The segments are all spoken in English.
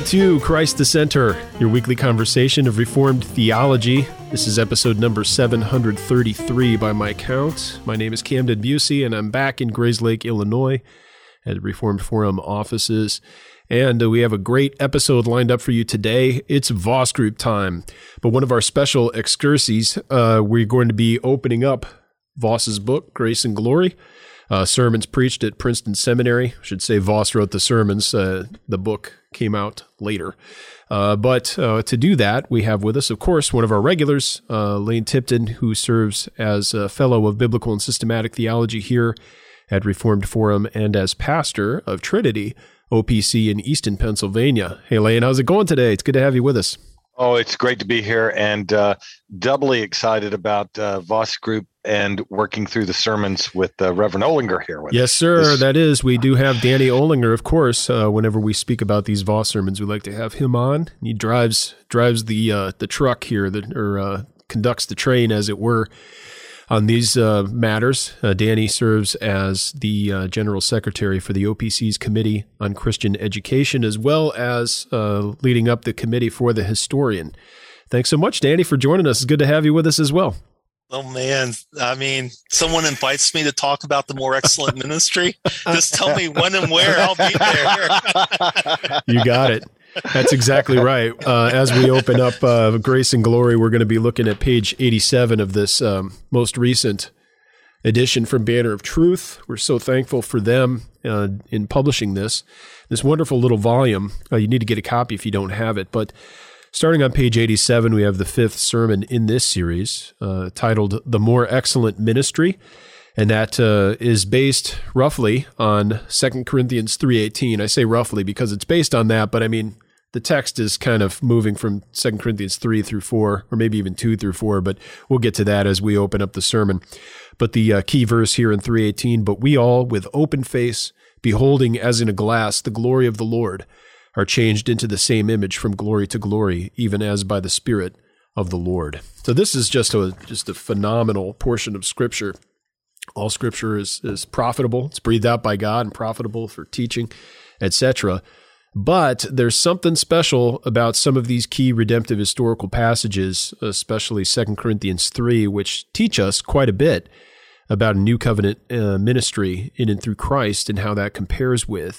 to Christ the Center, your weekly conversation of Reformed theology. This is episode number 733 by my count. My name is Camden Busey, and I'm back in Grayslake, Illinois at Reformed Forum offices. And we have a great episode lined up for you today. It's Voss Group time. But one of our special excursies, we're going to be opening up Voss's book, Grace and Glory. Sermons preached at Princeton Seminary. I should say Voss wrote the sermons. The book came out later. But to do that, we have with us, of course, one of our regulars, Lane Tipton, who serves as a fellow of biblical and systematic theology here at Reformed Forum and as pastor of Trinity OPC in Easton, Pennsylvania. Hey, Lane, how's it going today? It's good to have you with us. Oh, it's great to be here, and doubly excited about Voss Group and working through the sermons with Reverend Olinger here with us. Yes, sir, that is. We do have Danny Olinger, of course. Whenever we speak about these Voss sermons, we like to have him on. He drives the truck here, or conducts the train, as it were, on these matters. Danny serves as the General Secretary for the OPC's Committee on Christian Education, as well as leading up the committee for the historian. Thanks so much, Danny, for joining us. It's good to have you with us as well. Oh, man. I mean, someone invites me to talk about the more excellent ministry. Just tell me when and where. I'll be there. You got it. That's exactly right. As we open up Grace and Glory, we're going to be looking at page 87 of this most recent edition from Banner of Truth. We're so thankful for them in publishing this wonderful little volume. You need to get a copy if you don't have it. But starting on page 87, we have the fifth sermon in this series titled The More Excellent Ministry. And that is based roughly on 2 Corinthians 3:18. I say roughly because it's based on that, but I mean, the text is kind of moving from 2 Corinthians 3 through 4, or maybe even 2 through 4, but we'll get to that as we open up the sermon. But the key verse here in 3:18, but we all, with open face, beholding as in a glass the glory of the Lord, are changed into the same image from glory to glory, even as by the Spirit of the Lord. So this is just a phenomenal portion of Scripture. All Scripture is profitable. It's breathed out by God and profitable for teaching, etc. But there's something special about some of these key redemptive historical passages, especially 2 Corinthians 3, which teach us quite a bit about a new covenant ministry in and through Christ and how that compares with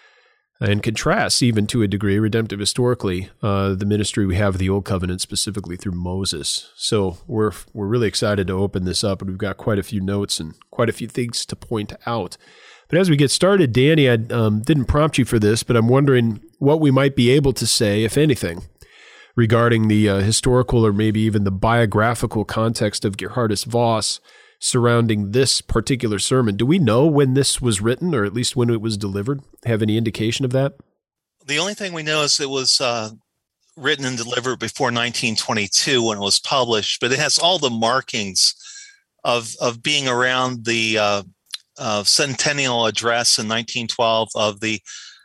and contrasts, even to a degree, redemptive historically, the ministry we have of the Old Covenant, specifically through Moses. So we're really excited to open this up, and we've got quite a few notes and quite a few things to point out. But as we get started, Danny, I didn't prompt you for this, but I'm wondering what we might be able to say, if anything, regarding the historical or maybe even the biographical context of Geerhardus Voss surrounding this particular sermon. Do we know when this was written, or at least when it was delivered? Have any indication of that? The only thing we know is it was written and delivered before 1922 when it was published, but it has all the markings of being around the centennial address in 1912 of the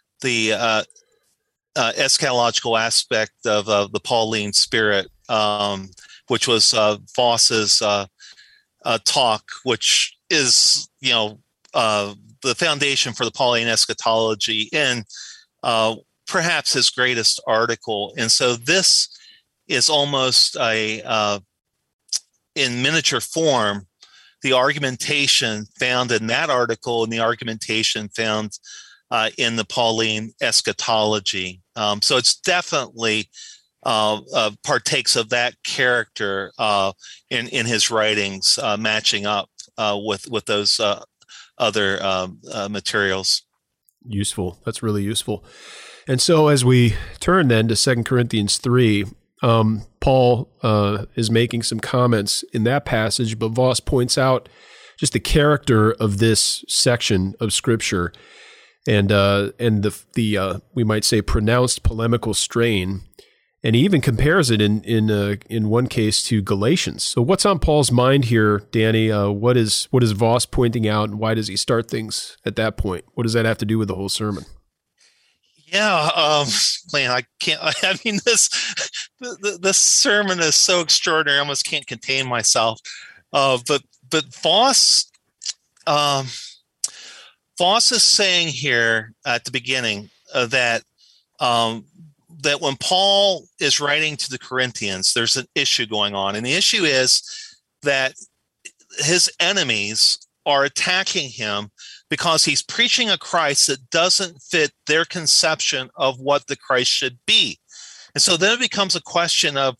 eschatological aspect of the Pauline spirit, which was Voss's talk, which is, the foundation for the Pauline eschatology and perhaps his greatest article. And so this is almost in miniature form, the argumentation found in that article and the argumentation found in the Pauline eschatology. So it's definitely partakes of that character in his writings, matching up with those other materials. Useful. That's really useful. And so as we turn then to 2 Corinthians 3, Paul is making some comments in that passage, but Voss points out just the character of this section of Scripture and the we might say pronounced polemical strain. And he even compares it in one case to Galatians. So what's on Paul's mind here, Danny? What is Voss pointing out, and why does he start things at that point? What does that have to do with the whole sermon? Yeah, man, I can't. I mean, this sermon is so extraordinary. I almost can't contain myself. But Voss is saying here at the beginning that that when Paul is writing to the Corinthians, there's an issue going on. And the issue is that his enemies are attacking him because he's preaching a Christ that doesn't fit their conception of what the Christ should be. And so then it becomes a question of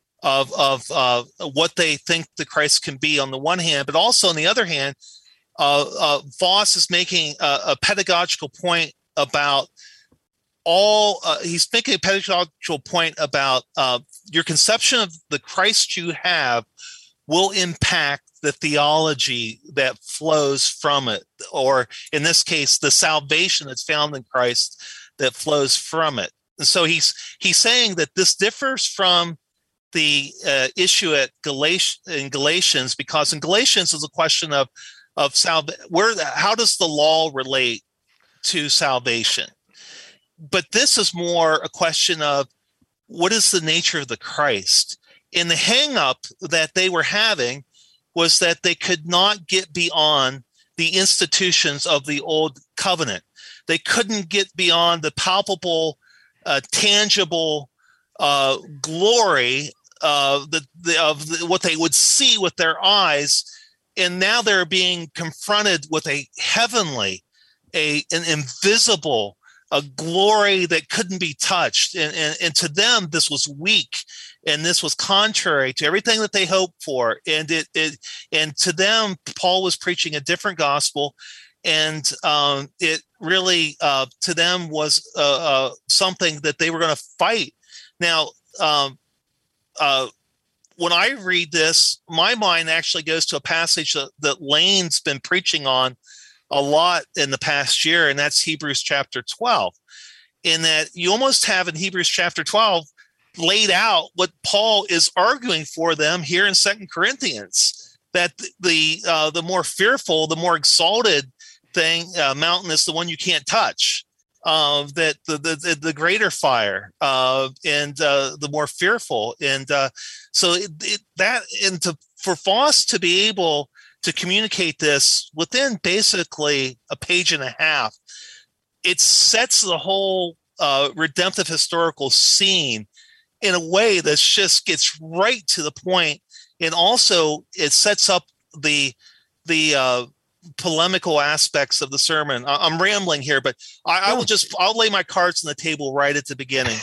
what they think the Christ can be on the one hand, but also on the other hand, Voss is making a pedagogical point about he's making a pedagogical point about your conception of the Christ you have will impact the theology that flows from it, or in this case, the salvation that's found in Christ that flows from it. And so he's saying that this differs from the issue at Galatians, because in Galatians is a question of how does the law relate to salvation? But this is more a question of what is the nature of the Christ? And the hang-up that they were having was that they could not get beyond the institutions of the old covenant. They couldn't get beyond the palpable, tangible glory of what they would see with their eyes. And now they're being confronted with a heavenly, an invisible, a glory that couldn't be touched. And to them, this was weak. And this was contrary to everything that they hoped for. And and to them, Paul was preaching a different gospel. And it really, to them, was something that they were going to fight. Now, when I read this, my mind actually goes to a passage that Lane's been preaching on a lot in the past year, and that's Hebrews chapter 12. In that you almost have in Hebrews chapter 12 laid out what Paul is arguing for them here in 2 Corinthians, that the more fearful, the more exalted mountain is the one you can't touch, that the greater fire, and the more fearful. And for Voss to be able to communicate this within basically a page and a half, it sets the whole redemptive historical scene in a way that just gets right to the point, and also it sets up the polemical aspects of the sermon. I'm rambling here, but I'll lay my cards on the table right at the beginning.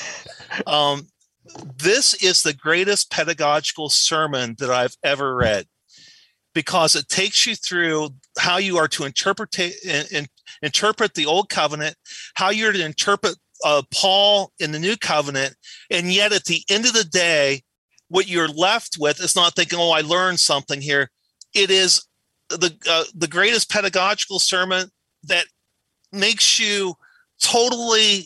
This is the greatest pedagogical sermon that I've ever read, because it takes you through how you are to interpret the old covenant, how you're to interpret Paul in the new covenant, and yet at the end of the day, what you're left with is not thinking, "Oh, I learned something here." It is the greatest pedagogical sermon that makes you totally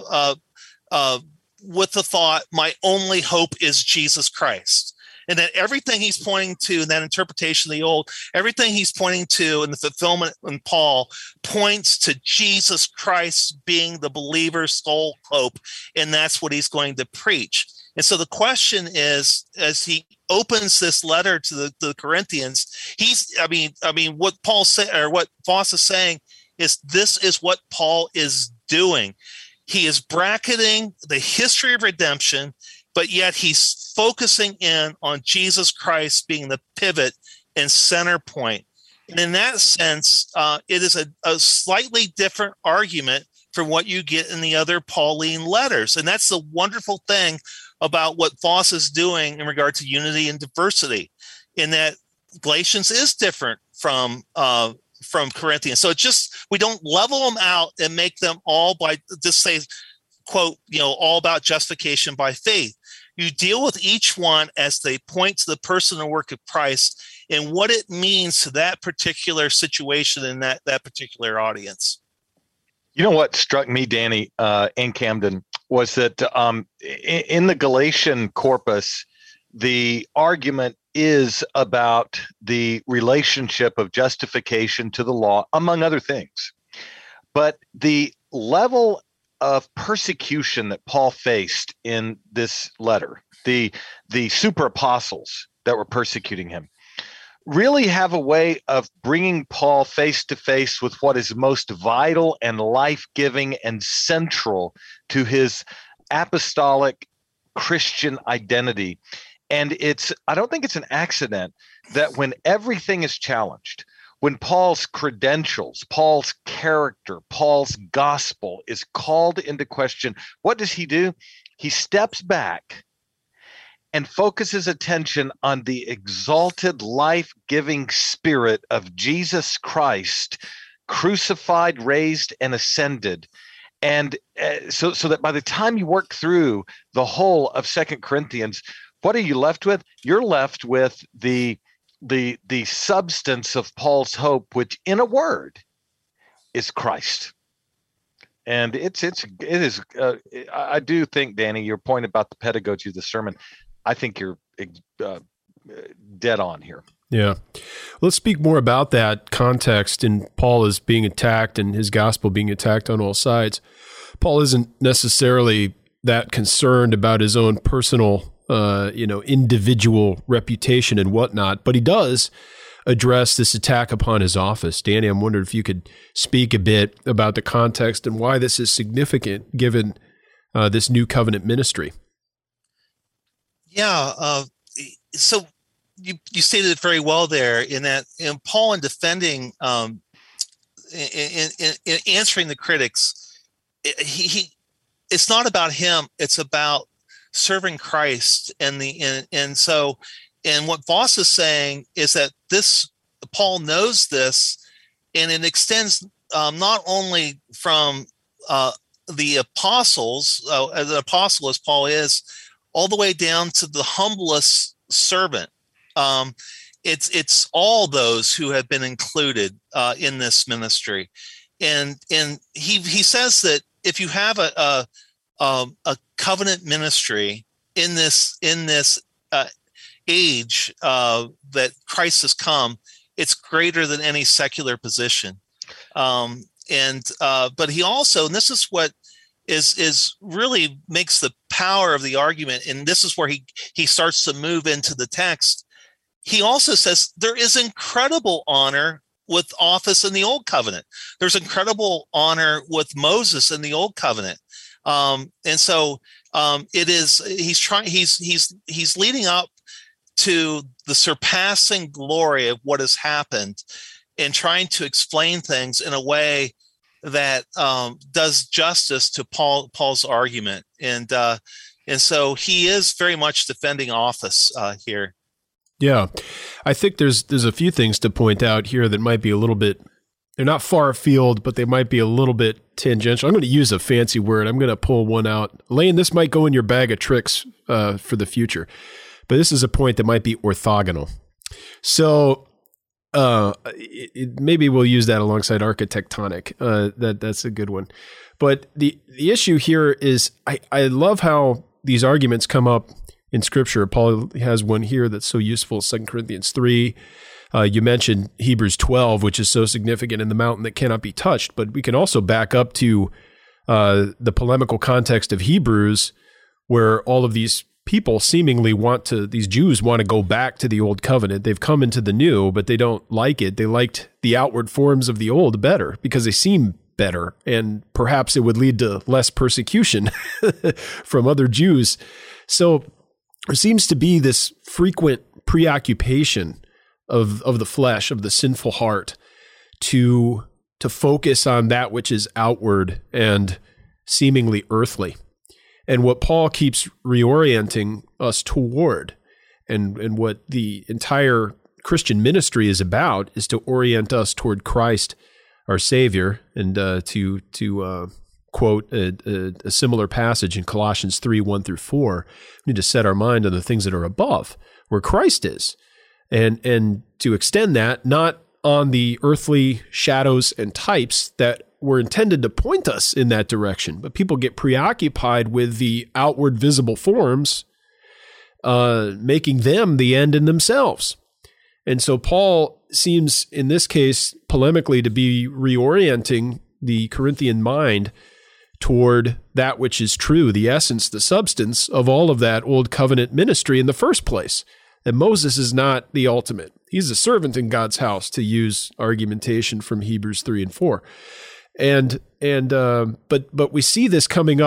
with the thought, "My only hope is Jesus Christ." And that everything he's pointing to in that interpretation of the old, everything he's pointing to in the fulfillment in Paul points to Jesus Christ being the believer's sole hope. And that's what he's going to preach. And so the question is, as he opens this letter to the Corinthians, what Paul said, or what Voss is saying, is this is what Paul is doing. He is bracketing the history of redemption, but yet he's focusing in on Jesus Christ being the pivot and center point. And in that sense, it is a slightly different argument from what you get in the other Pauline letters. And that's the wonderful thing about what Voss is doing in regard to unity and diversity, in that Galatians is different from Corinthians. So we don't level them out and make them all by just say, quote, all about justification by faith. You deal with each one as they point to the person and work of Christ and what it means to that particular situation and that particular audience. You know what struck me, Danny, and Camden, was that in the Galatian corpus, the argument is about the relationship of justification to the law, among other things. But the level of persecution that Paul faced in this letter, the super apostles that were persecuting him, really have a way of bringing Paul face to face with what is most vital and life-giving and central to his apostolic Christian identity. And I don't think it's an accident that when everything is challenged, when Paul's credentials, Paul's character, Paul's gospel is called into question, what does he do? He steps back and focuses attention on the exalted, life-giving spirit of Jesus Christ, crucified, raised, and ascended. And so that by the time you work through the whole of 2 Corinthians, what are you left with? You're left with the substance of Paul's hope, which in a word is Christ. And it is. I do think, Danny, your point about the pedagogy of the sermon, I think you're dead on here. Yeah. Let's speak more about that context and Paul is being attacked and his gospel being attacked on all sides. Paul isn't necessarily that concerned about his own personal, individual reputation and whatnot, but he does address this attack upon his office. Danny, I'm wondering if you could speak a bit about the context and why this is significant given this new covenant ministry. Yeah. So you stated it very well there in that Paul, in defending, in answering the critics, it's not about him. It's about serving Christ. And what Voss is saying is that Paul knows this, and it extends not only from the apostles, as an apostle as Paul is, all the way down to the humblest servant. It's all those who have been included in this ministry, and he says that if you have a covenant ministry in this age that Christ has come, it's greater than any secular position. But he also, and this is what is really makes the power of the argument, and this is where he starts to move into the text. He also says there is incredible honor with office in the Old Covenant. There's incredible honor with Moses in the Old Covenant. He's leading up to the surpassing glory of what has happened and trying to explain things in a way that does justice to Paul's argument. And so he is very much defending office here. Yeah, I think there's a few things to point out here that might be a little bit, they're not far afield, but they might be a little bit tangential. I'm going to use a fancy word. I'm going to pull one out. Lane, this might go in your bag of tricks for the future, but this is a point that might be orthogonal. So maybe we'll use that alongside architectonic. That's a good one. But the issue here is I love how these arguments come up in Scripture. Paul has one here that's so useful, 2 Corinthians 3. You mentioned Hebrews 12, which is so significant in the mountain that cannot be touched. But we can also back up to the polemical context of Hebrews, where all of these people seemingly these Jews want to go back to the old covenant. They've come into the new, but they don't like it. They liked the outward forms of the old better because they seem better, and perhaps it would lead to less persecution from other Jews. So there seems to be this frequent preoccupation of the flesh, of the sinful heart, to focus on that which is outward and seemingly earthly. And what Paul keeps reorienting us toward, and what the entire Christian ministry is about, is to orient us toward Christ, our Savior, and to quote a similar passage in Colossians 3, 1 through 4. We need to set our mind on the things that are above, where Christ is, and to extend that not on the earthly shadows and types that were intended to point us in that direction, but people get preoccupied with the outward visible forms, making them the end in themselves. And so Paul seems, in this case, polemically, to be reorienting the Corinthian mind toward that which is true, the essence, the substance of all of that old covenant ministry in the first place. That Moses is not the ultimate. He's a servant in God's house, to use argumentation from Hebrews 3 and 4. But we see this coming up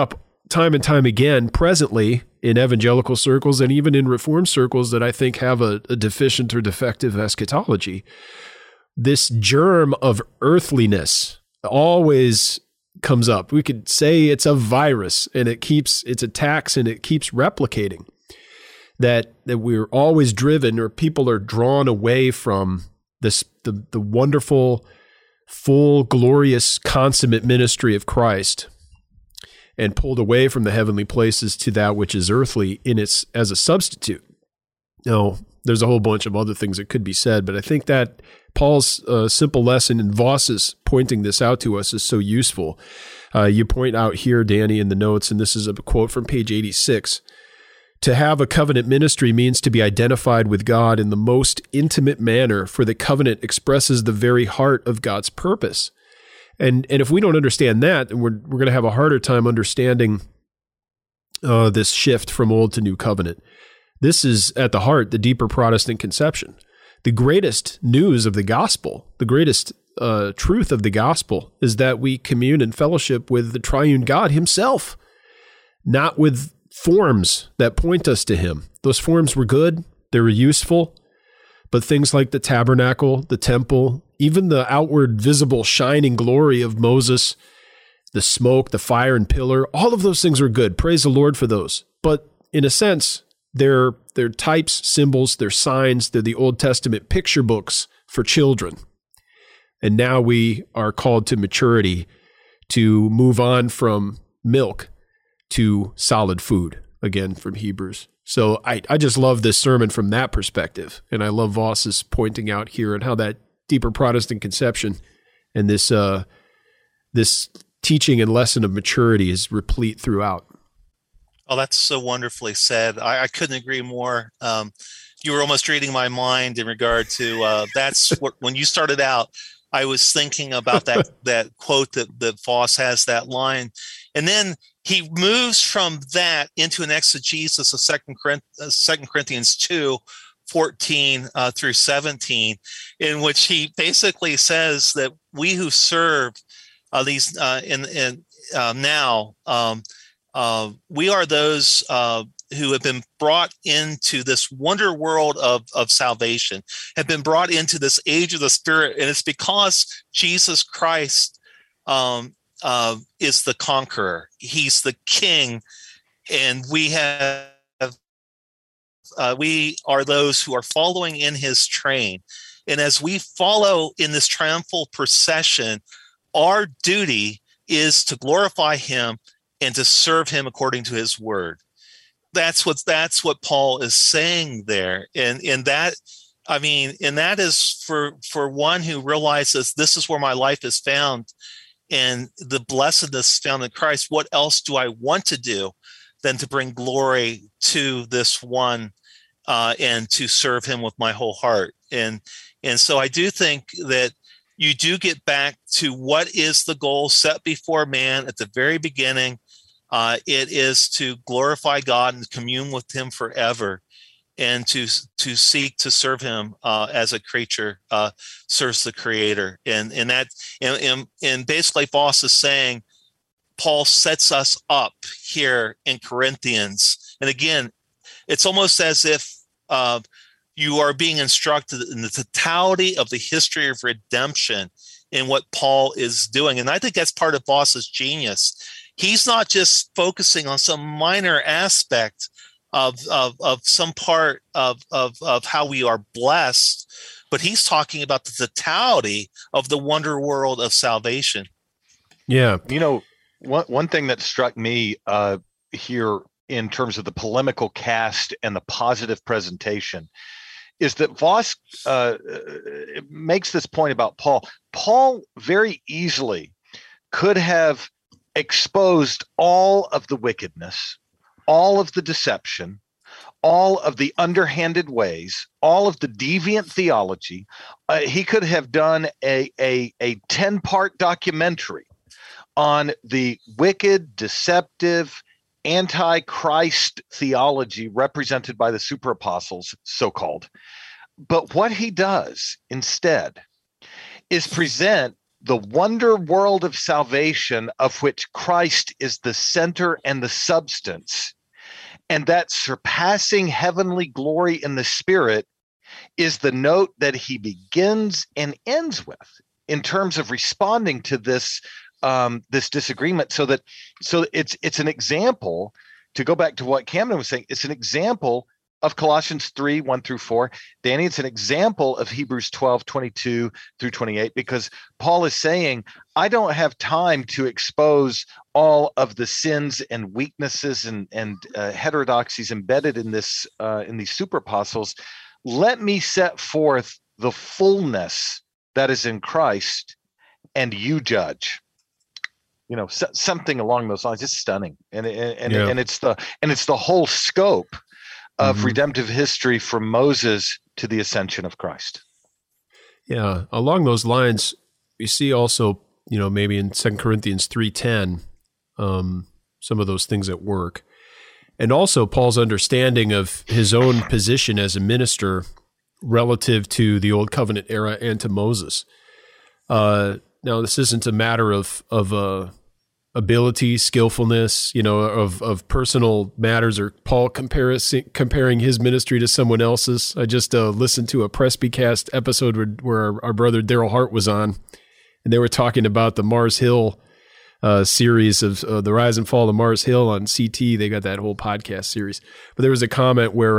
time and time again presently in evangelical circles and even in Reformed circles that I think have a deficient or defective eschatology. This germ of earthliness always comes up. We could say it's a virus and its attacks and it keeps replicating. That we're always driven, or people are drawn away from the wonderful, full, glorious, consummate ministry of Christ, and pulled away from the heavenly places to that which is earthly as a substitute. Now, there's a whole bunch of other things that could be said, but I think that Paul's simple lesson in Voss's pointing this out to us is so useful. You point out here, Danny, in the notes, and this is a quote from page 86, to have a covenant ministry means to be identified with God in the most intimate manner, for the covenant expresses the very heart of God's purpose. And if we don't understand that, then we're going to have a harder time understanding this shift from old to new covenant. This is at the heart, the deeper Protestant conception. The greatest news of the gospel, the greatest truth of the gospel, is that we commune and fellowship with the triune God himself, not with forms that point us to him. Those forms were good, they were useful, but things like the tabernacle, the temple, even the outward visible shining glory of Moses, the smoke, the fire and pillar, all of those things are good. Praise the Lord for those. But in a sense, they're types, symbols, they're signs, they're the Old Testament picture books for children. And now we are called to maturity, to move on from milk to solid food, again, from Hebrews. So I just love this sermon from that perspective. And I love Voss's pointing out here and how that deeper Protestant conception and this teaching and lesson of maturity is replete throughout. Oh, that's so wonderfully said. I couldn't agree more. You were almost reading my mind in regard to that's what, when you started out, I was thinking about that quote that Voss has, that line. And then he moves from that into an exegesis of 2 Corinthians 2, 14 through 17, in which he basically says that we who serve these now, we are those who have been brought into this wonder world of salvation, have been brought into this age of the Spirit, and it's because Jesus Christ is the conqueror. He's the King, and we are those who are following in his train. And as we follow in this triumphal procession, our duty is to glorify him and to serve him according to his word. That's what Paul is saying there. And that is for one who realizes this is where my life is found and the blessedness found in Christ. What else do I want to do than to bring glory to this one and to serve him with my whole heart? And so I do think that you do get back to what is the goal set before man at the very beginning. It is to glorify God and commune with him forever, and to seek to serve him as a creature serves the Creator. And basically Voss is saying Paul sets us up here in Corinthians. And again, it's almost as if you are being instructed in the totality of the history of redemption in what Paul is doing. And I think that's part of Voss's genius. He's not just focusing on some minor aspect of some part of how we are blessed, but he's talking about the totality of the wonder world of salvation. Yeah. One thing that struck me here in terms of the polemical cast and the positive presentation is that Voss makes this point about Paul. Paul very easily could have exposed all of the wickedness, all of the deception, all of the underhanded ways, all of the deviant theology. He could have done a 10-part documentary on the wicked, deceptive, anti-Christ theology represented by the super apostles, so-called. But what he does instead is present the wonder world of salvation, of which Christ is the center and the substance, and that surpassing heavenly glory in the Spirit is the note that he begins and ends with in terms of responding to this this disagreement. So it's an example, to go back to what Camden was saying, it's an example of Colossians 3, 1 through 4. Danny, it's an example of Hebrews 12, 22 through 28, because Paul is saying, I don't have time to expose all of the sins and weaknesses and heterodoxies embedded in this in these super apostles. Let me set forth the fullness that is in Christ, and you judge. Something along those lines. It's stunning, and it's the whole scope of redemptive history from Moses to the ascension of Christ. Yeah, along those lines, we see also, maybe in 2 Corinthians 3:10, some of those things at work. And also Paul's understanding of his own position as a minister relative to the Old Covenant era and to Moses. Now, this isn't a matter of ability, skillfulness, of personal matters, or Paul comparing his ministry to someone else's. I just listened to a Presbycast episode where our brother Daryl Hart was on, and they were talking about the Mars Hill series of the Rise and Fall of Mars Hill on CT. They got that whole podcast series. But there was a comment where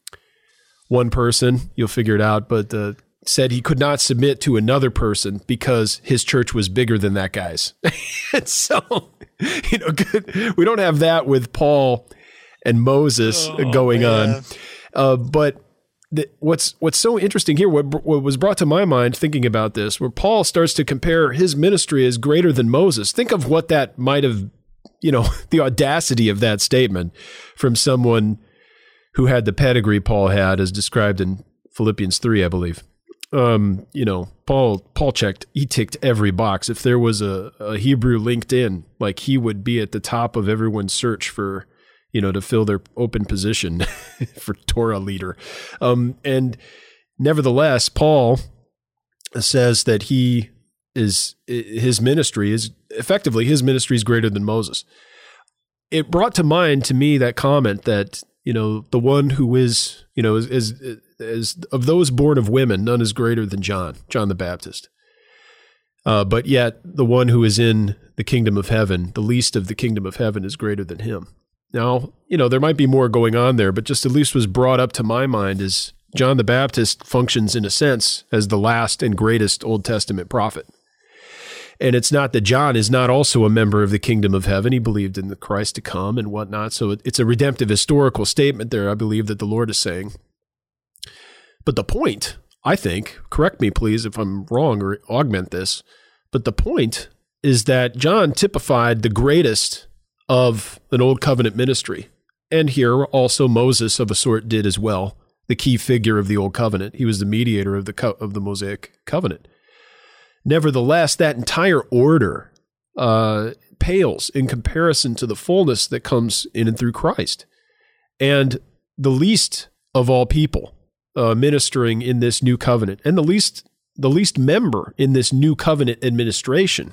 one person, you'll figure it out, but said he could not submit to another person because his church was bigger than that guy's. And so, we don't have that with Paul and Moses going on. But what's so interesting here, what was brought to my mind thinking about this, where Paul starts to compare his ministry as greater than Moses. Think of what that might have, the audacity of that statement from someone who had the pedigree Paul had, as described in Philippians 3, I believe. Paul he ticked every box. If there was a Hebrew LinkedIn, like, he would be at the top of everyone's search for, to fill their open position for Torah leader. And nevertheless, Paul says that his ministry is greater than Moses. It brought to mind to me that comment that, the one who is of those born of women, none is greater than John the Baptist. But yet the one who is in the kingdom of heaven, the least of the kingdom of heaven, is greater than him. Now, there might be more going on there, but just at least was brought up to my mind is John the Baptist functions in a sense as the last and greatest Old Testament prophet. And it's not that John is not also a member of the kingdom of heaven. He believed in the Christ to come and whatnot. So it's a redemptive historical statement there, I believe, that the Lord is saying. But the point, I think, correct me please if I'm wrong or augment this, but the point is that John typified the greatest of an Old Covenant ministry. And here also Moses of a sort did as well, the key figure of the Old Covenant. He was the mediator of the Mosaic covenant. Nevertheless, that entire order pales in comparison to the fullness that comes in and through Christ. And the least of all people ministering in this new covenant, and the least member in this new covenant administration,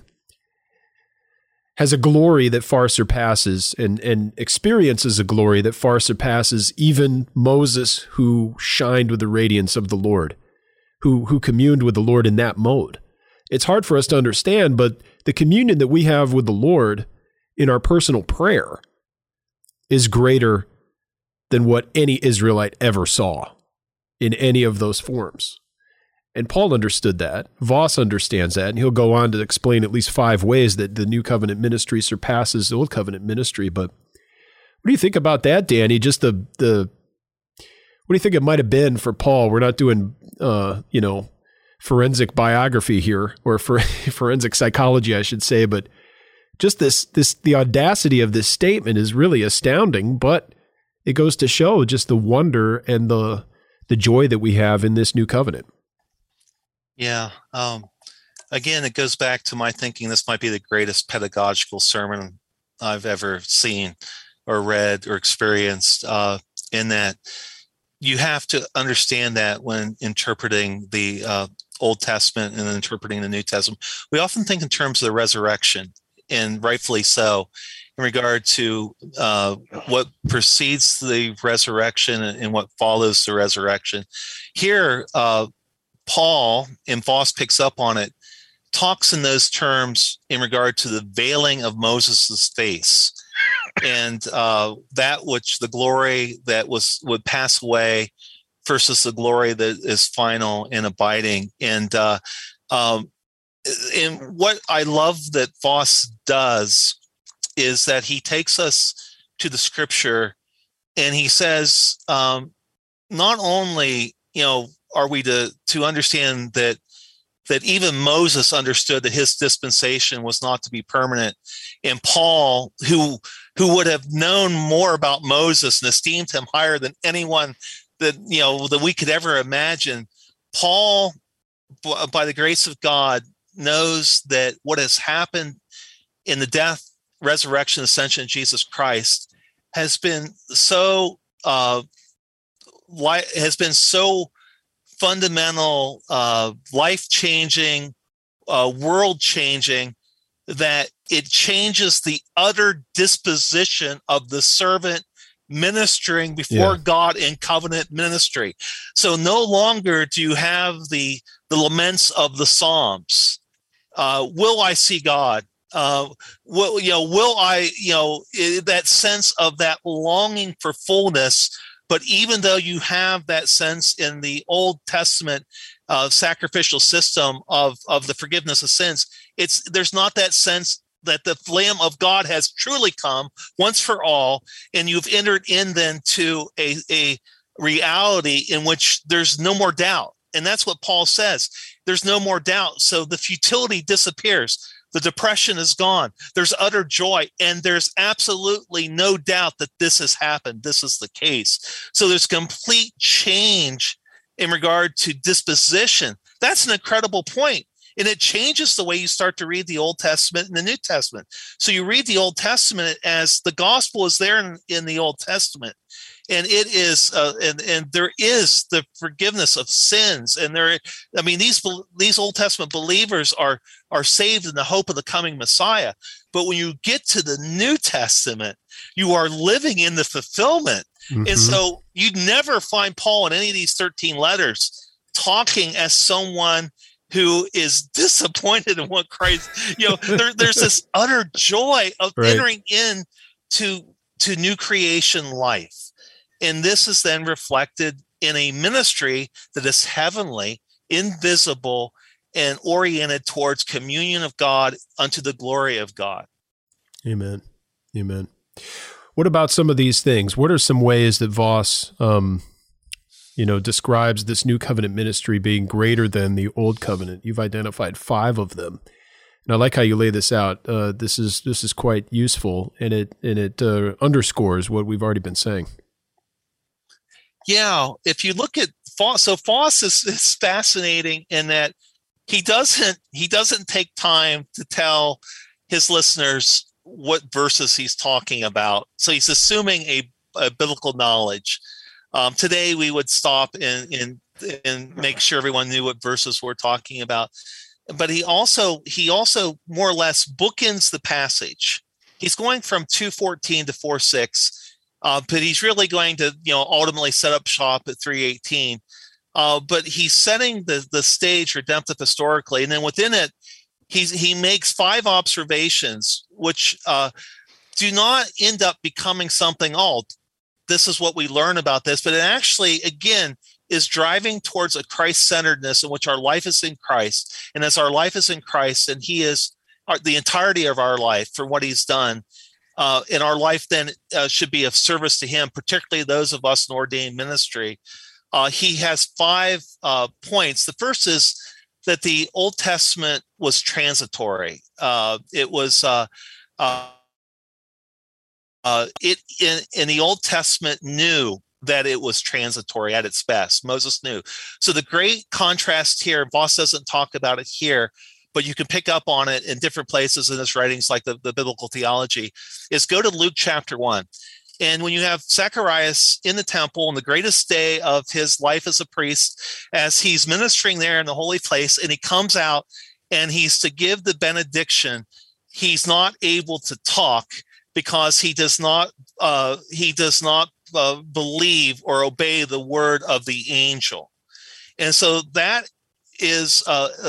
has a glory that far surpasses and experiences a glory that far surpasses even Moses, who shined with the radiance of the Lord, who communed with the Lord in that mode. It's hard for us to understand, but the communion that we have with the Lord in our personal prayer is greater than what any Israelite ever saw in any of those forms. And Paul understood that. Voss understands that, and he'll go on to explain at least 5 ways that the New Covenant ministry surpasses the Old Covenant ministry. But what do you think about that, Danny? Just what do you think it might have been for Paul? We're not doing, forensic biography here, or forensic psychology, I should say, but just the audacity of this statement is really astounding, but it goes to show just the wonder and the joy that we have in this new covenant. Yeah. Again, it goes back to my thinking this might be the greatest pedagogical sermon I've ever seen or read or experienced, in that you have to understand that when interpreting the Old Testament and interpreting the New Testament, we often think in terms of the resurrection, and rightfully so, in regard to what precedes the resurrection and what follows the resurrection. Here, Paul, and Voss picks up on it, talks in those terms in regard to the veiling of Moses' face, and that which the glory that would pass away versus the glory that is final and abiding. And what I love that Voss does is that he takes us to the scripture, and he says, not only, are we to understand that even Moses understood that his dispensation was not to be permanent, and Paul, who would have known more about Moses and esteemed him higher than anyone that we could ever imagine, Paul, by the grace of God, knows that what has happened in the death, resurrection, ascension of Jesus Christ has been so fundamental, life-changing, world-changing, that it changes the utter disposition of the servant ministering before God in covenant ministry. So no longer do you have the laments of the Psalms. Will I see God? Will I, that sense of that longing for fullness. But even though you have that sense in the Old Testament sacrificial system of the forgiveness of sins, there's not that sense that the Lamb of God has truly come once for all, and you've entered in then to a reality in which there's no more doubt. And that's what Paul says. There's no more doubt. So the futility disappears. The depression is gone. There's utter joy, and there's absolutely no doubt that this has happened. This is the case. So there's complete change in regard to disposition. That's an incredible point. And it changes the way you start to read the Old Testament and the New Testament. So you read the Old Testament as the gospel is there in the Old Testament. And it is, and there is the forgiveness of sins. And these Old Testament believers are saved in the hope of the coming Messiah. But when you get to the New Testament, you are living in the fulfillment. Mm-hmm. And so you never find Paul in any of these 13 letters talking as someone who is disappointed in what Christ, there's this utter joy of entering into new creation life. And this is then reflected in a ministry that is heavenly, invisible, and oriented towards communion of God unto the glory of God. Amen. Amen. What about some of these things? What are some ways that Voss, describes this new covenant ministry being greater than the old covenant? You've identified 5 of them. And I like how you lay this out. This is quite useful, and it underscores what we've already been saying. Yeah, if you look at Voss, so Voss is fascinating in that he doesn't take time to tell his listeners what verses he's talking about. So he's assuming a biblical knowledge. Today we would stop and make sure everyone knew what verses we're talking about. But he also more or less bookends the passage. He's going from 2:14 to 4:6. But he's really going to, ultimately set up shop at 3:18. But he's setting the stage redemptive historically, and then within it, he makes 5 observations which do not end up becoming something. This is what we learn about this, but it actually, again, is driving towards a Christ-centeredness in which our life is in Christ, and as our life is in Christ, and He is the entirety of our life for what He's done. And our life then should be of service to Him, particularly those of us in ordained ministry. He has 5 points. The first is that the Old Testament was transitory. It was in the Old Testament knew that it was transitory at its best. Moses knew. So the great contrast here, Voss doesn't talk about it here, but you can pick up on it in different places in his writings, like the biblical theology, is go to Luke chapter 1. And when you have Zacharias in the temple on the greatest day of his life as a priest, as he's ministering there in the holy place, and he comes out and he's to give the benediction, he's not able to talk because he does not believe or obey the word of the angel. And so that is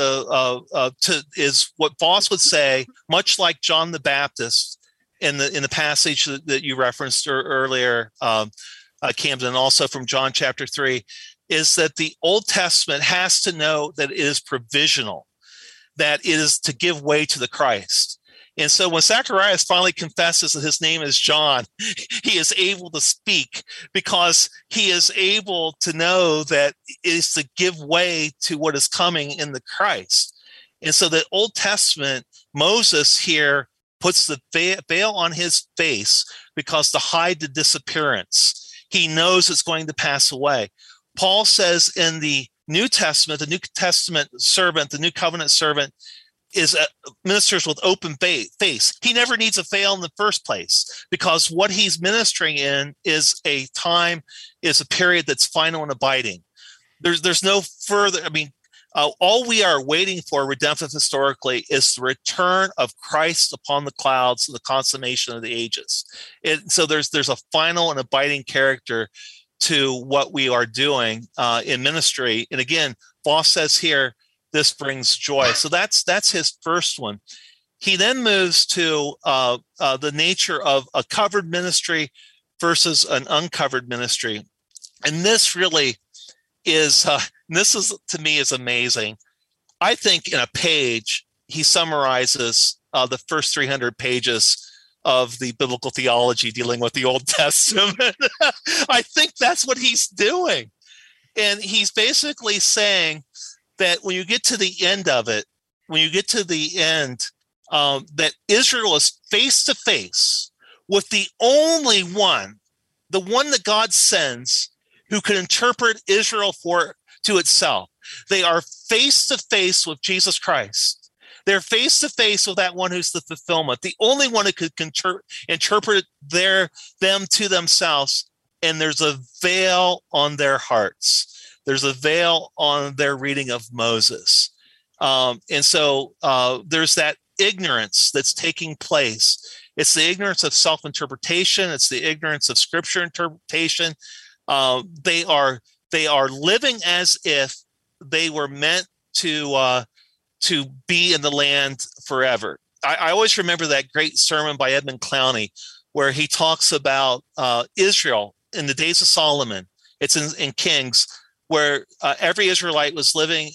what Voss would say, much like John the Baptist in the passage that you referenced earlier, Camden, also from John chapter 3, is that the Old Testament has to know that it is provisional, that it is to give way to the Christ. And so when Zacharias finally confesses that his name is John, he is able to speak because he is able to know that it is to give way to what is coming in the Christ. And so the Old Testament, Moses here puts the veil on his face because to hide the disappearance. He knows it's going to pass away. Paul says in the New Testament, the New Testament servant, the New Covenant servant, ministers with open face. He never needs a veil in the first place because what he's ministering in is a period that's final and abiding. There's no further. I mean, all we are waiting for, redemptive historically, is the return of Christ upon the clouds, the consummation of the ages. So there's a final and abiding character to what we are doing in ministry. And again, Voss says here, this brings joy. So that's his first one. He then moves to the nature of a covered ministry versus an uncovered ministry. And this really is, to me is amazing. I think in a page, he summarizes the first 300 pages of the biblical theology dealing with the Old Testament. I think that's what he's doing. And he's basically saying that when you get to the end of it, that Israel is face to face with the only one, the one that God sends, who can interpret Israel to itself. They are face to face with Jesus Christ. They're face to face with that one who's the fulfillment, the only one who could interpret them to themselves. And there's a veil on their hearts. There's a veil on their reading of Moses. And so there's that ignorance that's taking place. It's the ignorance of self-interpretation. It's the ignorance of scripture interpretation. They are living as if they were meant to be in the land forever. I always remember that great sermon by Edmund Clowney where he talks about Israel in the days of Solomon. It's in Kings, where every Israelite was living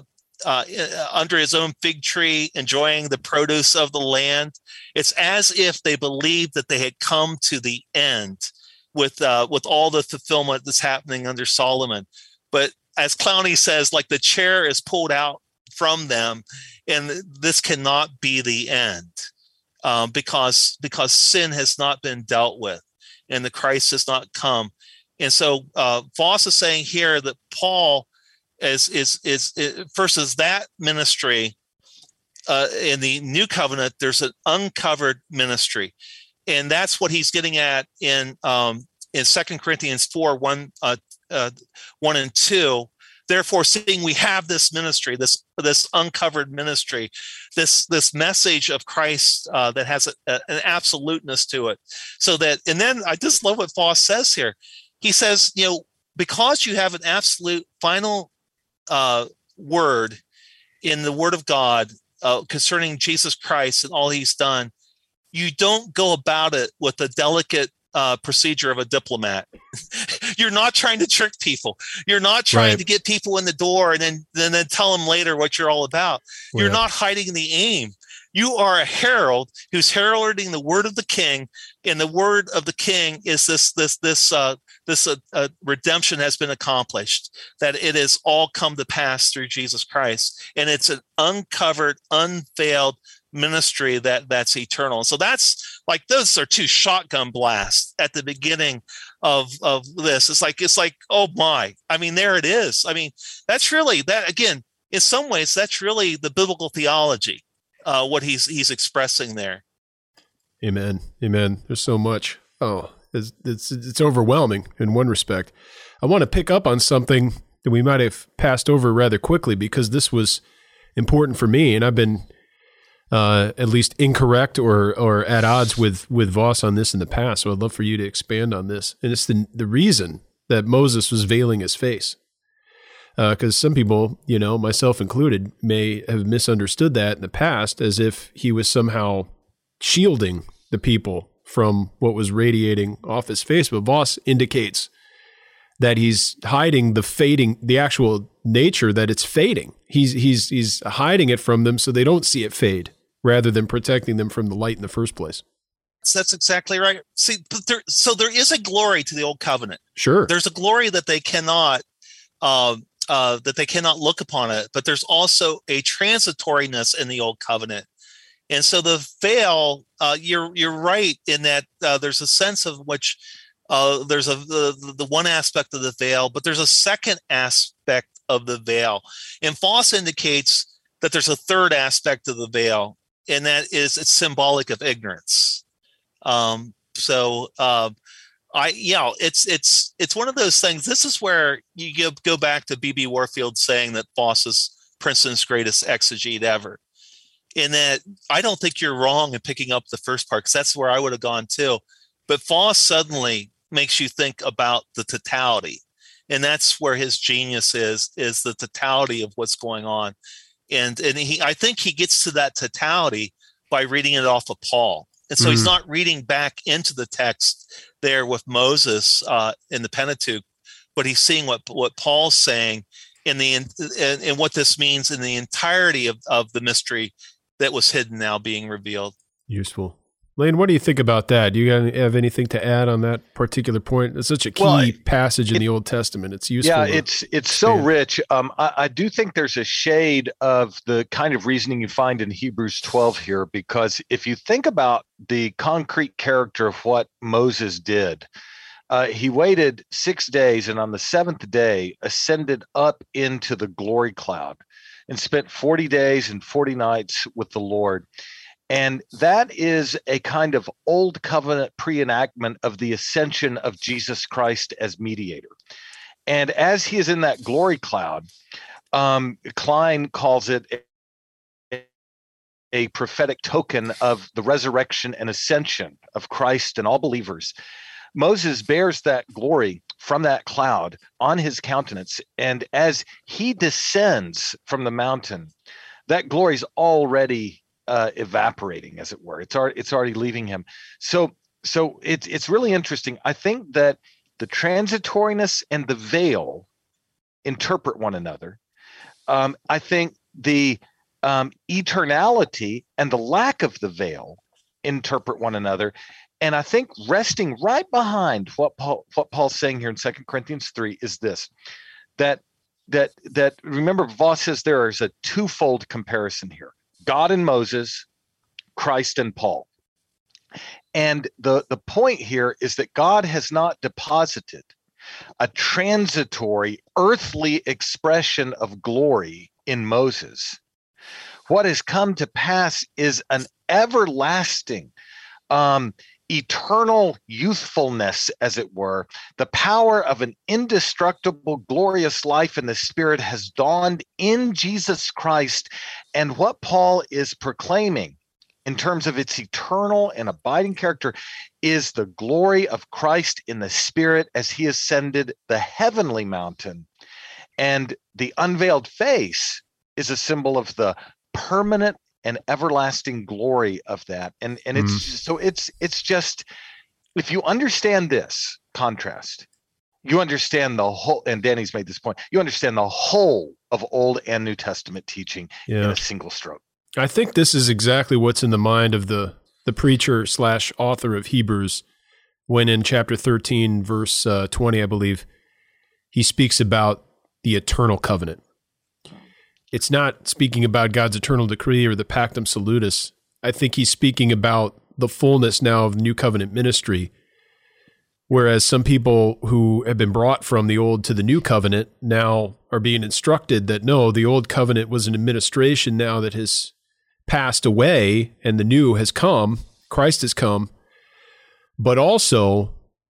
under his own fig tree, enjoying the produce of the land. It's as if they believed that they had come to the end with all the fulfillment that's happening under Solomon. But as Clowney says, like the chair is pulled out from them, and this cannot be the end because sin has not been dealt with, and the Christ has not come. And so Voss is saying here that Paul is versus that ministry in the New Covenant. There's an uncovered ministry, and that's what he's getting at in 2 Corinthians 4, 1 and 2. Therefore, seeing we have this ministry, this uncovered ministry, this message of Christ that has an absoluteness to it, so that, and then I just love what Voss says here. He says, because you have an absolute final word in the Word of God concerning Jesus Christ and all he's done, you don't go about it with the delicate procedure of a diplomat. You're not trying to trick people. You're not trying to get people in the door and then tell them later what you're all about. You're not hiding the aim. You are a herald who's heralding the word of the king, and the word of the king is this redemption has been accomplished, that it has all come to pass through Jesus Christ, and it's an uncovered, unveiled ministry that's eternal. So that's like, those are two shotgun blasts at the beginning of this. It's like, oh my, I mean, there it is. I mean, that's really that, again, in some ways, that's really the biblical theology, what he's expressing there. Amen. There's so much. Oh, It's overwhelming in one respect. I want to pick up on something that we might have passed over rather quickly because this was important for me, and I've been at least incorrect or at odds with Voss on this in the past. So I'd love for you to expand on this. And it's the reason that Moses was veiling his face. Because some people, myself included, may have misunderstood that in the past as if he was somehow shielding the people from what was radiating off his face. But Voss indicates that he's hiding the actual nature that it's fading. He's hiding it from them so they don't see it fade, rather than protecting them from the light in the first place. That's exactly right. See, there is a glory to the old covenant. Sure, there's a glory that they cannot look upon it, but there's also a transitoriness in the old covenant. And so the veil, you're right in that there's a sense of which there's the one aspect of the veil, but there's a second aspect of the veil. And Voss indicates that there's a third aspect of the veil, and that is it's symbolic of ignorance. It's one of those things. This is where you go back to B.B. Warfield saying that Voss is Princeton's greatest exegete ever. In that, I don't think you're wrong in picking up the first part, because that's where I would have gone too. But Voss suddenly makes you think about the totality. And that's where his genius is the totality of what's going on. And I think he gets to that totality by reading it off of Paul. And so he's not reading back into the text there with Moses in the Pentateuch, but he's seeing what Paul's saying in what this means in the entirety of the mystery that was hidden now being revealed. Useful. Lane, what do you think about that? Do you have anything to add on that particular point? It's such a key passage in the Old Testament. It's useful. Yeah, it's so rich. I do think there's a shade of the kind of reasoning you find in Hebrews 12 here, because if you think about the concrete character of what Moses did, he waited 6 days, and on the seventh day ascended up into the glory cloud and spent 40 days and 40 nights with the Lord. And that is a kind of old covenant pre-enactment of the ascension of Jesus Christ as mediator. And as he is in that glory cloud, Klein calls it a prophetic token of the resurrection and ascension of Christ and all believers. Moses bears that glory from that cloud on his countenance. And as he descends from the mountain, that glory is already evaporating, as it were. It's already leaving him. So it's really interesting. I think that the transitoriness and the veil interpret one another. I think the eternality and the lack of the veil interpret one another. And I think resting right behind what Paul's saying here in 2 Corinthians 3 is this, that remember, Voss says there is a twofold comparison here. God and Moses, Christ and Paul. And the point here is that God has not deposited a transitory earthly expression of glory in Moses. What has come to pass is an everlasting, eternal youthfulness, as it were. The power of an indestructible, glorious life in the Spirit has dawned in Jesus Christ. And what Paul is proclaiming in terms of its eternal and abiding character is the glory of Christ in the Spirit as he ascended the heavenly mountain. And the unveiled face is a symbol of the permanent and everlasting glory of that. And it's just, if you understand this contrast, you understand the whole, and Danny's made this point, you understand the whole of Old and New Testament teaching in a single stroke. I think this is exactly what's in the mind of the preacher / author of Hebrews, when in chapter 13, verse 20, I believe, he speaks about the eternal covenant. It's not speaking about God's eternal decree or the Pactum Salutis. I think he's speaking about the fullness now of the new covenant ministry, whereas some people who have been brought from the old to the new covenant now are being instructed that no, the old covenant was an administration now that has passed away and the new has come, Christ has come, but also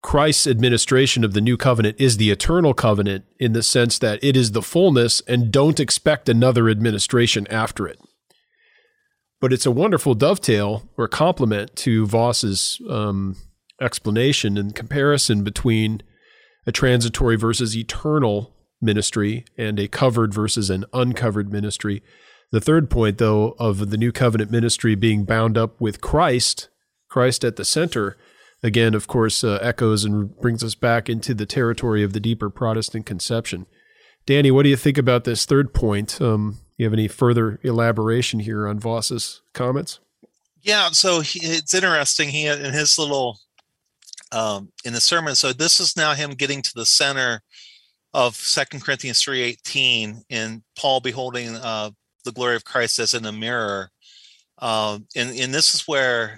Christ's administration of the new covenant is the eternal covenant in the sense that it is the fullness, and don't expect another administration after it. But it's a wonderful dovetail or complement to Voss's explanation and comparison between a transitory versus eternal ministry and a covered versus an uncovered ministry. The third point, though, of the new covenant ministry being bound up with Christ at the center, again, of course, echoes and brings us back into the territory of the deeper Protestant conception. Danny, what do you think about this third point? You have any further elaboration here on Voss's comments? Yeah, so it's interesting. He in his little in the sermon. So this is now him getting to the center of 2 Corinthians 3:18, and Paul beholding the glory of Christ as in a mirror. And this is where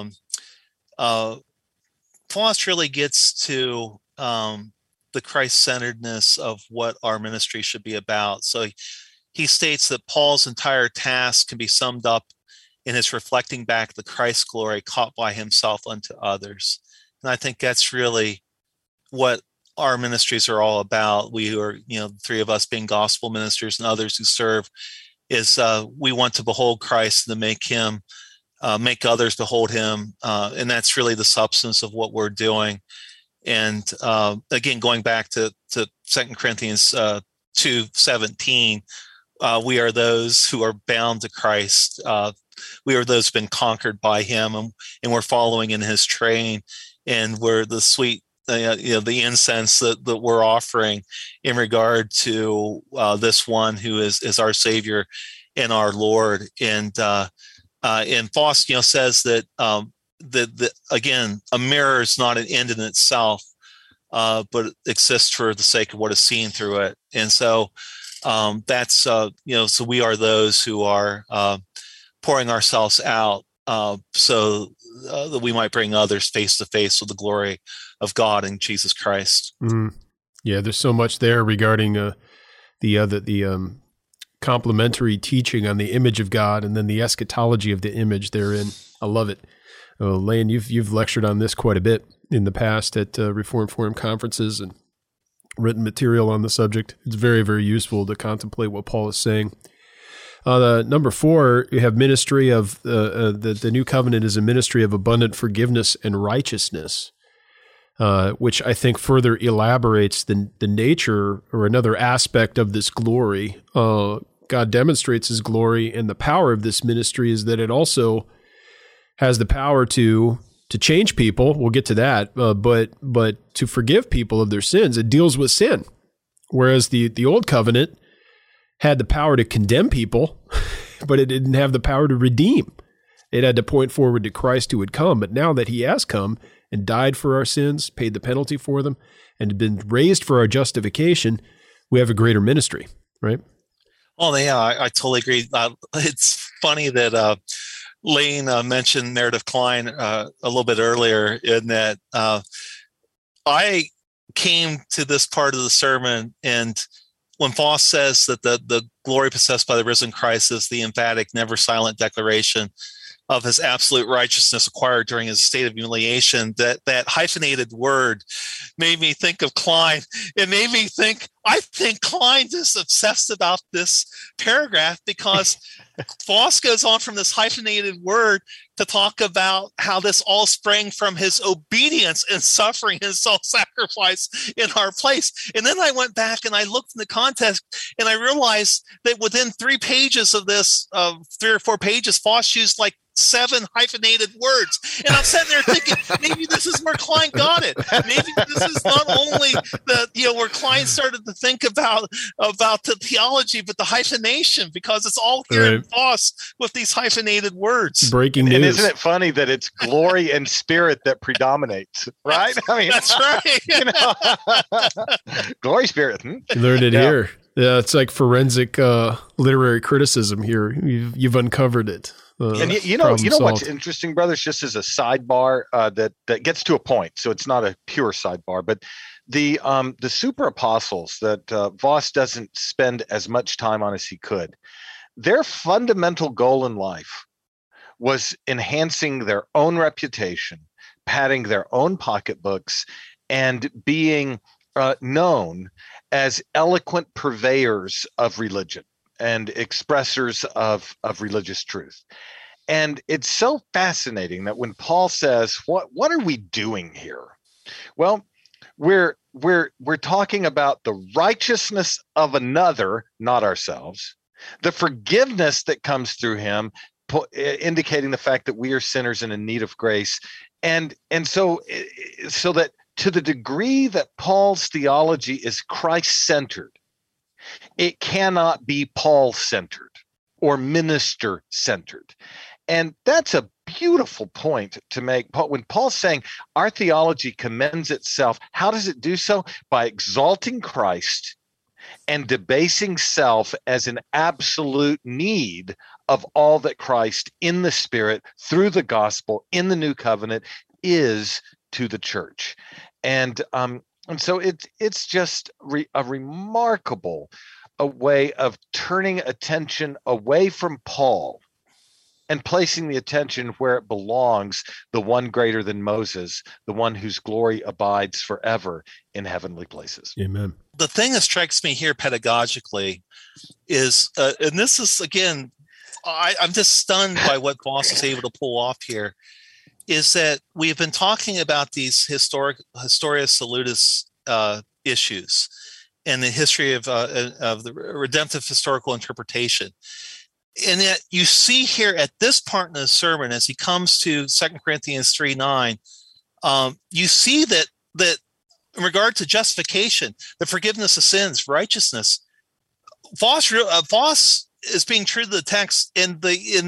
Voss really gets to the Christ-centeredness of what our ministry should be about. So he states that Paul's entire task can be summed up in his reflecting back the Christ glory caught by himself unto others. And I think that's really what our ministries are all about. We are, the three of us being gospel ministers and others who serve, is we want to behold Christ and to make him, make others behold him. And that's really the substance of what we're doing. And again, going back to 2 Corinthians 2:17, we are those who are bound to Christ. We are those who have been conquered by him, and we're following in his train. And we're the sweet, the incense that we're offering in regard to this one who is our Savior and our Lord. And Voss, says that that again, a mirror is not an end in itself, but it exists for the sake of what is seen through it. And so that's so we are those who are pouring ourselves out so that we might bring others face to face with the glory of God and Jesus Christ. Mm-hmm. Yeah, there's so much there regarding the complementary teaching on the image of God, and then the eschatology of the image therein. I love it. Lane, you've lectured on this quite a bit in the past at Reformed Forum conferences and written material on the subject. It's very, very useful to contemplate what Paul is saying. Number 4, you have ministry of the new covenant is a ministry of abundant forgiveness and righteousness, which I think further elaborates the nature or another aspect of this glory. God demonstrates his glory, and the power of this ministry is that it also has the power to change people. We'll get to that, but to forgive people of their sins. It deals with sin, whereas the old covenant had the power to condemn people, but it didn't have the power to redeem. It had to point forward to Christ who had come. But now that he has come and died for our sins, paid the penalty for them, and been raised for our justification, we have a greater ministry, right? Oh, yeah, I totally agree. It's funny that Lane mentioned Meredith Kline a little bit earlier, in that I came to this part of the sermon, and when Voss says that the glory possessed by the risen Christ is the emphatic, never silent declaration of his absolute righteousness acquired during his state of humiliation, that hyphenated word made me think of Kline. It made me think, I think Kline is obsessed about this paragraph, because Voss goes on from this hyphenated word to talk about how this all sprang from his obedience and suffering and self-sacrifice in our place. And then I went back and I looked in the context, and I realized that within 3 pages of this, 3 or 4 pages, Voss used like 7 hyphenated words. And I'm sitting there thinking, maybe this is where Kline got it. Maybe this is not only where Kline started to think about the theology, but the hyphenation, because it's all here in Voss with these hyphenated words. Breaking news. And isn't it funny that it's glory and spirit that predominates, right? That's right. Glory, spirit. You learned it here. Yeah, it's like forensic literary criticism here. You've uncovered it. And you know what's interesting, brothers, just as a sidebar that gets to a point, so it's not a pure sidebar, but the super apostles that Voss doesn't spend as much time on as he could, their fundamental goal in life was enhancing their own reputation, padding their own pocketbooks and being known as eloquent purveyors of religion and expressors of religious truth. And it's so fascinating that when Paul says, what are we doing here? Well, we're talking about the righteousness of another, not ourselves, the forgiveness that comes through him, indicating the fact that we are sinners and in need of grace. And so that to the degree that Paul's theology is Christ-centered, it cannot be Paul-centered or minister-centered. And that's a beautiful point to make. When Paul's saying our theology commends itself, how does it do so? By exalting Christ and debasing self as an absolute need of all that Christ in the Spirit, through the gospel, in the new covenant, is to the church. And so it's just a remarkable way of turning attention away from Paul and placing the attention where it belongs, the one greater than Moses, the one whose glory abides forever in heavenly places. Amen. The thing that strikes me here pedagogically is, and this is, again, I'm just stunned by what Voss is able to pull off here, is that we've been talking about these Historia Salutis issues and the history of the redemptive historical interpretation. And yet you see here at this part in the sermon, as he comes to 2 Corinthians 3:9, you see that in regard to justification, the forgiveness of sins, righteousness, Voss is being true to the text in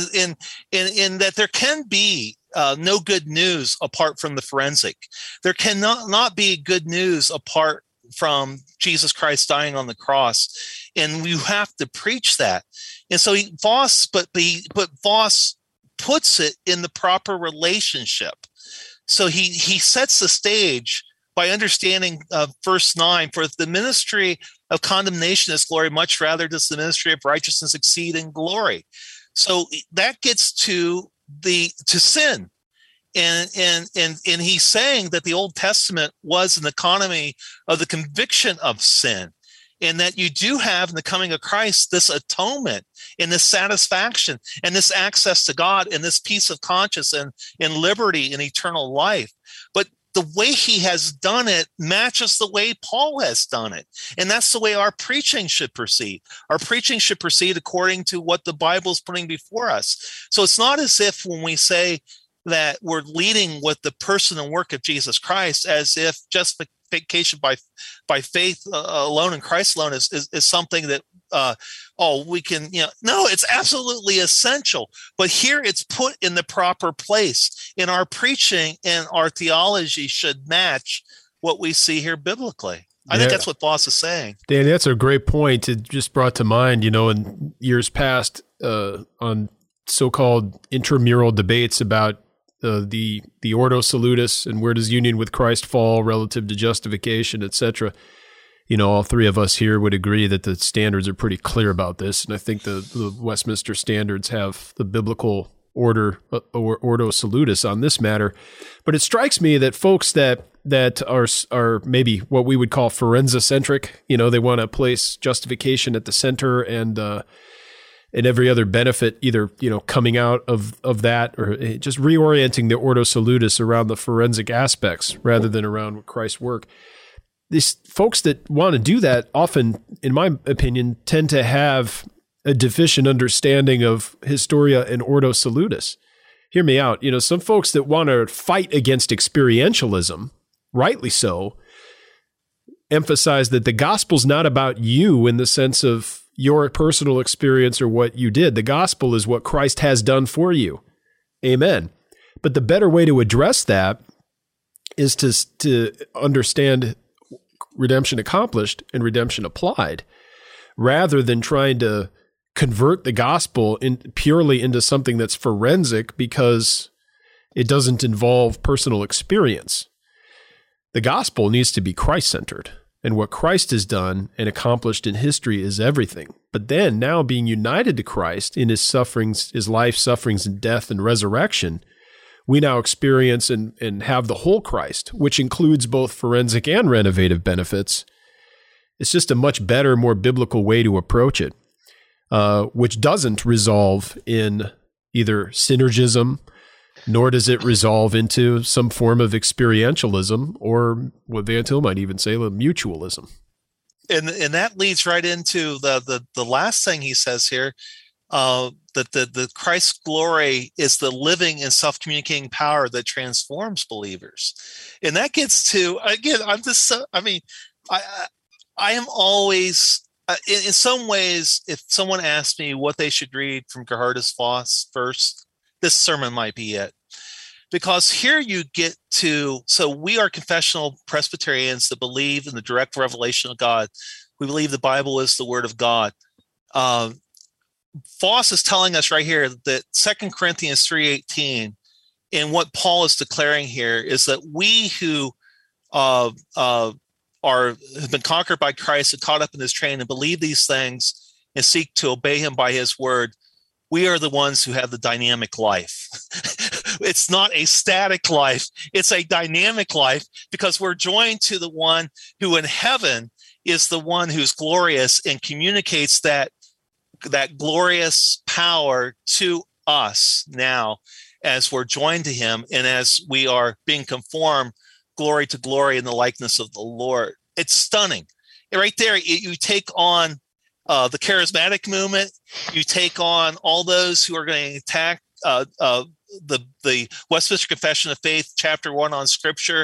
that there can be no good news apart from the forensic. There cannot be good news apart from Jesus Christ dying on the cross, and you have to preach that. And so Voss puts it in the proper relationship. So he sets the stage by understanding verse 9, for the ministry of condemnation is glory, much rather does the ministry of righteousness exceed in glory. So that gets to sin. And he's saying that the Old Testament was an economy of the conviction of sin, and that you do have in the coming of Christ this atonement and this satisfaction and this access to God and this peace of conscience and liberty and eternal life. But the way he has done it matches the way Paul has done it. And that's the way our preaching should proceed. Our preaching should proceed according to what the Bible is putting before us. So it's not as if when we say that we're leading with the person and work of Jesus Christ, as if justification by faith alone in Christ alone is something that we can, no, it's absolutely essential. But here it's put in the proper place, in our preaching, and our theology should match what we see here biblically. I think that's what Voss is saying. Dan, that's a great point. It just brought to mind, in years past on so-called intramural debates about the Ordo Salutis and where does union with Christ fall relative to justification, etc. All three of us here would agree that the standards are pretty clear about this, and I think the Westminster Standards have the biblical Ordo Salutis on this matter. But it strikes me that folks that are maybe what we would call forensic-centric, they want to place justification at the center and every other benefit, either, coming out of that or just reorienting the Ordo Salutis around the forensic aspects rather than around Christ's work. These folks that want to do that often, in my opinion, tend to have a deficient understanding of Historia and Ordo Salutis. Hear me out. Some folks that want to fight against experientialism, rightly so, emphasize that the gospel's not about you in the sense of your personal experience or what you did. The gospel is what Christ has done for you. Amen. But the better way to address that is to understand redemption accomplished and redemption applied, rather than trying to convert the gospel purely into something that's forensic because it doesn't involve personal experience. The gospel needs to be Christ-centered. And what Christ has done and accomplished in history is everything. But then now being united to Christ in his sufferings, his life, sufferings, and death and resurrection, we now experience and have the whole Christ, which includes both forensic and renovative benefits. It's just a much better, more biblical way to approach it, which doesn't resolve in either synergism, nor does it resolve into some form of experientialism, or what Van Til might even say, mutualism. And that leads right into the last thing he says here, that the Christ's glory is the living and self-communicating power that transforms believers. And that gets to, again, I am always, in some ways, if someone asked me what they should read from Geerhardus Vos first, this sermon might be it. Because here you get to, so we are confessional Presbyterians that believe in the direct revelation of God. We believe the Bible is the Word of God. Vos is telling us right here that 2 Corinthians 3:18, and what Paul is declaring here is that we who have been conquered by Christ and caught up in his train and believe these things and seek to obey him by his word, we are the ones who have the dynamic life. It's not a static life. It's a dynamic life, because we're joined to the one who in heaven is the one who's glorious and communicates that glorious power to us now as we're joined to him and as we are being conformed glory to glory in the likeness of the Lord. It's stunning. Right there, you take on the charismatic movement. You take on all those who are going to attack the Westminster Confession of Faith, chapter 1 on Scripture.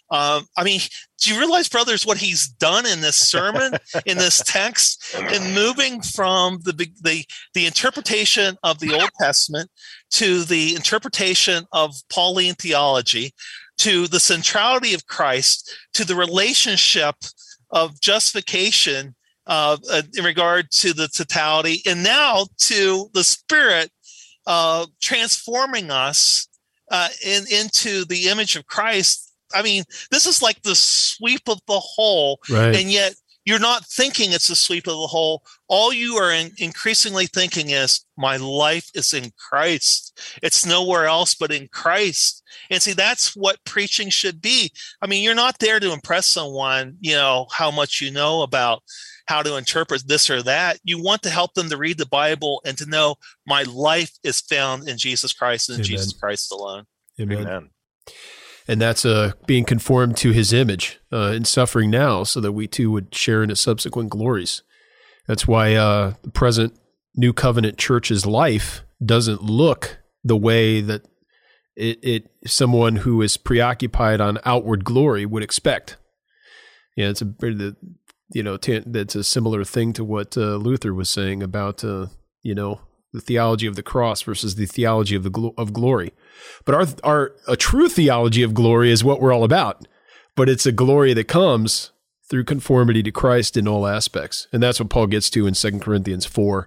Do you realize, brothers, what he's done in this sermon, in this text, in moving from the interpretation of the Old Testament to the interpretation of Pauline theology, to the centrality of Christ, to the relationship of justification in regard to the totality, and now to the Spirit transforming us into the image of Christ. I mean, this is like the sweep of the whole, right. And yet you're not thinking it's the sweep of the whole. All you are increasingly thinking is, my life is in Christ. It's nowhere else but in Christ. And see, that's what preaching should be. I mean, you're not there to impress someone, how much you know about how to interpret this or that. You want to help them to read the Bible and to know my life is found in Jesus Christ and in Jesus Christ alone. Amen. And that's being conformed to his image in suffering now, so that we too would share in his subsequent glories. That's why the present New Covenant Church's life doesn't look the way that someone who is preoccupied on outward glory would expect. Yeah, it's that's a similar thing to what Luther was saying about the theology of the cross versus the theology of glory. But a true theology of glory is what we're all about. But it's a glory that comes through conformity to Christ in all aspects. And that's what Paul gets to in 2 Corinthians 4.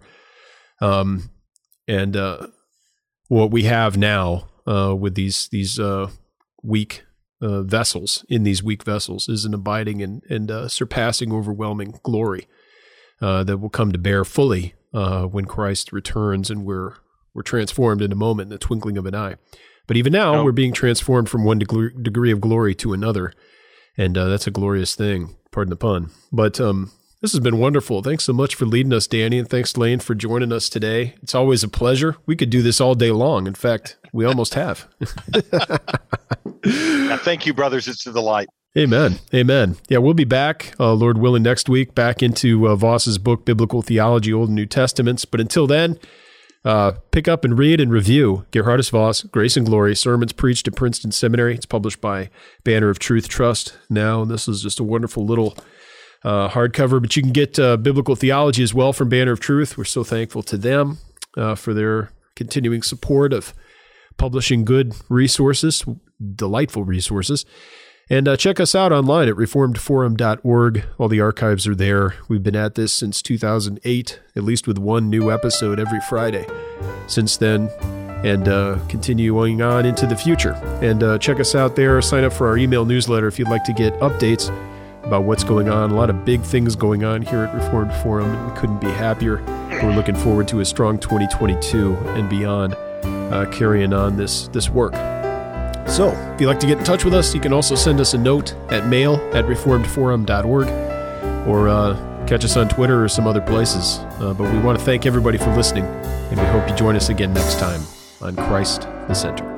And what we have now with these weak vessels, in these weak vessels, is an abiding and surpassing, overwhelming glory that will come to bear fully when Christ returns and we're transformed in a moment, in the twinkling of an eye. But even now, we're being transformed from one degree of glory to another, and that's a glorious thing, pardon the pun. But this has been wonderful. Thanks so much for leading us, Danny, and thanks, Lane, for joining us today. It's always a pleasure. We could do this all day long. In fact, we almost have. Thank you, brothers. It's a delight. Amen. Amen. Yeah, we'll be back, Lord willing, next week, back into Vos's book, Biblical Theology, Old and New Testaments. But until then, pick up and read and review Geerhardus Vos, Grace and Glory, Sermons Preached at Princeton Seminary. It's published by Banner of Truth Trust now, and this is just a wonderful little hardcover. But you can get Biblical Theology as well from Banner of Truth. We're so thankful to them for their continuing support of publishing good resources, delightful resources. And check us out online at reformedforum.org. All the archives are there. We've been at this since 2008, at least with one new episode every Friday since then, and continuing on into the future. And check us out there. Sign up for our email newsletter if you'd like to get updates about what's going on. A lot of big things going on here at Reformed Forum, and we couldn't be happier. We're looking forward to a strong 2022 and beyond, carrying on this work. So, if you'd like to get in touch with us, you can also send us a note at mail@reformedforum.org or catch us on Twitter or some other places. But we want to thank everybody for listening, and we hope you join us again next time on Christ the Center.